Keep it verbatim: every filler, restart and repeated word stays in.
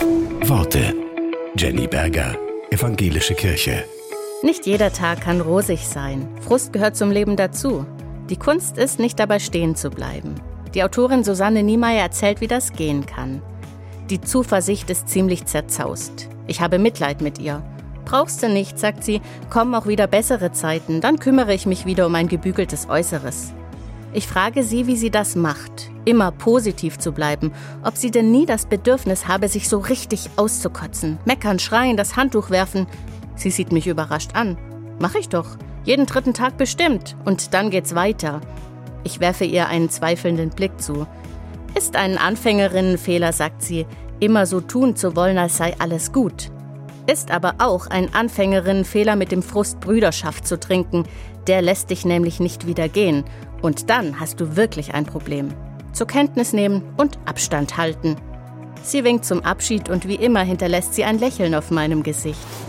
Worte. Jenny Berger, Evangelische Kirche. Nicht jeder Tag kann rosig sein. Frust gehört zum Leben dazu. Die Kunst ist, nicht dabei stehen zu bleiben. Die Autorin Susanne Niemeyer erzählt, wie das gehen kann. Die Zuversicht ist ziemlich zerzaust. Ich habe Mitleid mit ihr. Brauchst du nicht, sagt sie, kommen auch wieder bessere Zeiten, dann kümmere ich mich wieder um ein gebügeltes Äußeres. Ich frage sie, wie sie das macht, immer positiv zu bleiben, ob sie denn nie das Bedürfnis habe, sich so richtig auszukotzen, meckern, schreien, das Handtuch werfen. Sie sieht mich überrascht an. Mach ich doch, jeden dritten Tag bestimmt, und dann geht's weiter. Ich werfe ihr einen zweifelnden Blick zu. Ist ein Anfängerinnenfehler, sagt sie, immer so tun zu wollen, als sei alles gut. Ist aber auch ein Anfängerinnenfehler, mit dem Frust Brüderschaft zu trinken. Der lässt dich nämlich nicht wieder gehen. Und dann hast du wirklich ein Problem. Zur Kenntnis nehmen und Abstand halten. Sie winkt zum Abschied und wie immer hinterlässt sie ein Lächeln auf meinem Gesicht.